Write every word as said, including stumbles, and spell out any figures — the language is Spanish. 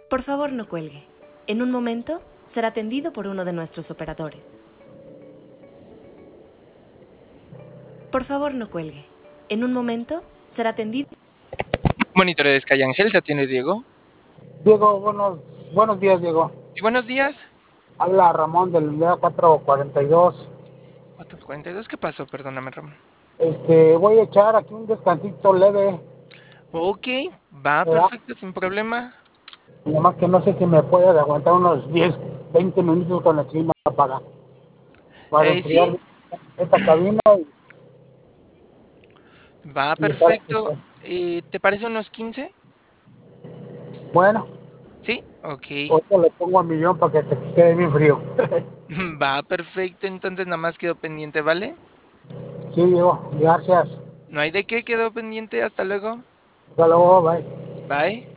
Por favor, no cuelgue. En un momento será atendido por uno de nuestros operadores. Por favor, no cuelgue. En un momento será atendido. Monitores Calle Ángel, ¿te atiende Diego? Diego, buenos, buenos días, Diego. Sí, buenos días. Habla Ramón del día cuatro cuarenta y dos. cuatro cuarenta y dos, ¿qué pasó? Perdóname, Ramón. Este, voy a echar aquí un descansito leve. Ok, va ¿Verdad? perfecto, sin problema. Nada más que no sé si me puede aguantar unos diez, veinte minutos con el clima apagado para Eh, sí, enfriar esta cabina y, va y estar perfecto. Eh, ¿te parece unos quince? bueno. Sí, ok. Ahorita le pongo a millón para que se quede bien frío. Va perfecto, entonces nada más quedó pendiente, ¿vale? Sí, Diego, gracias. No hay de qué, quedó pendiente. Hasta luego. Hasta luego, bye. Bye.